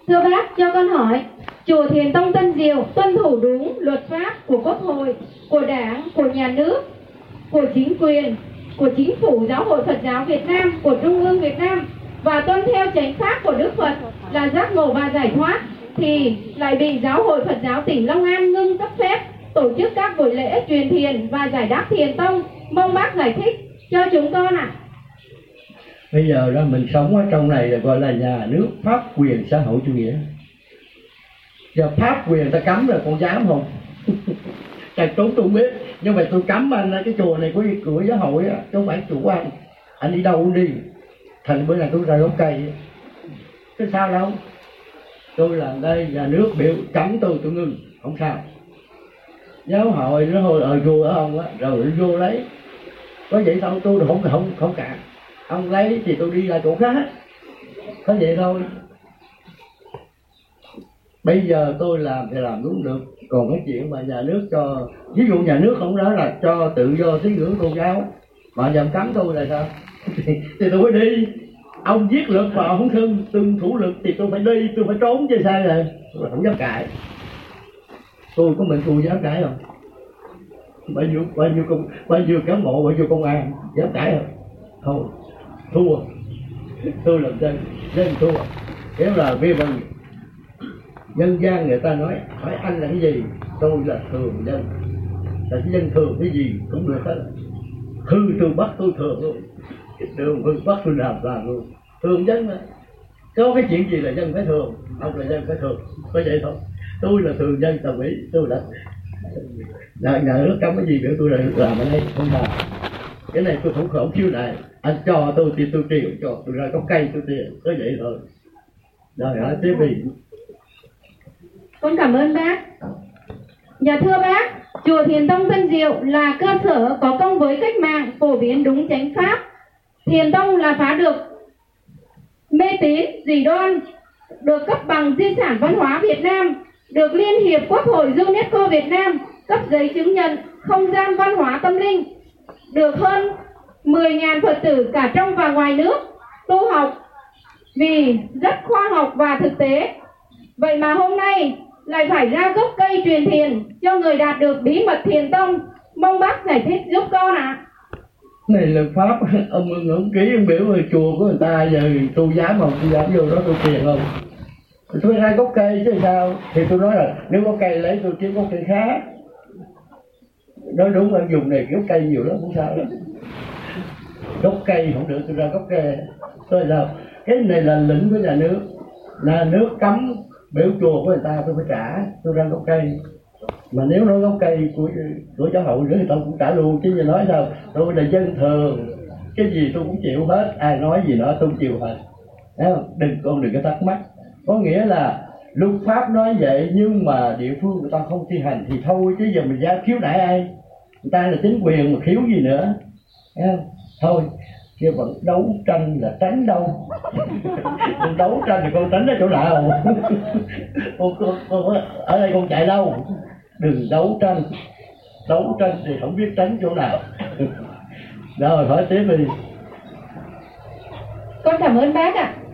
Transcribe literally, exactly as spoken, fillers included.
Thưa bác, cho con hỏi, chùa Thiền Tông Tân Diệu tuân thủ đúng luật pháp của Quốc hội, của Đảng, của Nhà nước, của chính quyền, của Chính phủ Giáo hội Phật giáo Việt Nam, của Trung ương Việt Nam và tuân theo chánh pháp của Đức Phật là giác ngộ và giải thoát, thì lại bị Giáo hội Phật giáo tỉnh Long An ngưng cấp phép tổ chức các buổi lễ truyền thiền và giải đáp thiền tông. Mong bác giải thích cho chúng con ạ. À. Bây giờ đó mình sống ở trong này là gọi là nhà nước pháp quyền xã hội chủ nghĩa. Giờ pháp quyền ta cấm rồi con dám không? Thầy trốn tôi không biết, nhưng mà tôi cấm anh cái chùa này có cửa giáo hội á, chứ không phải chủ anh. Anh đi đâu cũng đi. Thành bữa nay tôi ra gốc cây, cái sao đâu? Tôi làm đây nhà nước biểu cấm tôi tôi ngưng, không sao. Giáo hội nó hồi ở chùa ở ông á, rồi nó vô lấy. Có vậy thôi, tôi không không không cản. Ông lấy thì tôi đi ra chỗ khác, có vậy thôi. Bây giờ tôi làm thì làm đúng được. Còn cái chuyện mà nhà nước cho, ví dụ nhà nước không nói là cho tự do tín ngưỡng tôn giáo mà nhằm cấm tôi là sao? thì, thì tôi phải đi. Ông viết luật mà ông không thương tuân thủ luật thì tôi phải đi, tôi phải trốn chứ sao rồi. Tôi không dám cãi. Tôi có mình tôi dám cãi không? Bao nhiêu bao nhiêu công bao nhiêu cán bộ, bao nhiêu công an dám cãi không? Thôi thua. Tôi làm dân dân thua. Nếu là vì bằng nhân gian người ta nói hỏi anh là cái gì, tôi là thường dân. Là cái dân thường cái gì cũng được hết. Hư tôi bắt tôi thường luôn, đường hư bắt tôi làm làm luôn. Thường dân mà. Có cái chuyện gì là dân phải thường, ông là dân phải thường, có vậy thôi. Tôi là thường dân đồng ý, tôi là nhà, nhà nước cấm cái gì biểu tôi là làm ở đây không làm. Cái này tôi không khổng chiêu này. Anh cho tôi thì tôi chịu, cho tôi ra có cây tôi tiền, có vậy thôi. Rồi hả tiếp đi. Con cảm ơn bác. Dạ thưa bác, chùa Thiền Tông Tân Diệu là cơ sở có công với cách mạng, phổ biến đúng chánh pháp. Thiền Tông là phá được mê tín, dị đoan, được cấp bằng di sản văn hóa Việt Nam, được Liên hiệp Quốc hội UNESCO Việt Nam cấp giấy chứng nhận không gian văn hóa tâm linh, được hơn mười nghìn Phật tử cả trong và ngoài nước tu học vì rất khoa học và thực tế. Vậy mà hôm nay lại phải ra gốc cây truyền thiền cho người đạt được bí mật thiền tông. Mong bác giải thích giúp con ạ. À. Này là pháp, ông ông ký ông biểu về chùa của người ta, giờ tôi dám không, tôi dám vô đó tôi thiền không? Tôi ra gốc cây chứ sao? Thì tôi nói là nếu có cây lấy tôi kiếm gốc cây khác. Nói đúng là dùng này gốc cây nhiều lắm, không sao lắm. Gốc cây không được, tôi ra gốc cây. Tôi là cái này là lĩnh của nhà nước, là nước cấm biểu chùa của người ta tôi phải trả, tôi ra gốc cây. Mà nếu nói gốc cây của của giáo hội nữa thì tôi cũng trả luôn, chứ giờ nói sao? Tôi là dân thường, cái gì tôi cũng chịu hết, ai nói gì đó tôi cũng chịu hết. Thấy không? Đừng con đừng có thắc mắc. Có nghĩa là luật pháp nói vậy nhưng mà địa phương người ta không thi hành thì thôi, chứ giờ mình ra khiếu nại ai? Người ta là chính quyền mà khiếu gì nữa? Thấy không? Thôi, chứ vẫn đấu tranh là tránh đâu. Con đấu tranh thì con tránh ở chỗ nào? con, con, con, ở đây con chạy đâu? Đừng đấu tranh. Đấu tranh thì không biết tránh chỗ nào. Rồi hỏi tiếp đi. Con cảm ơn bác ạ. À.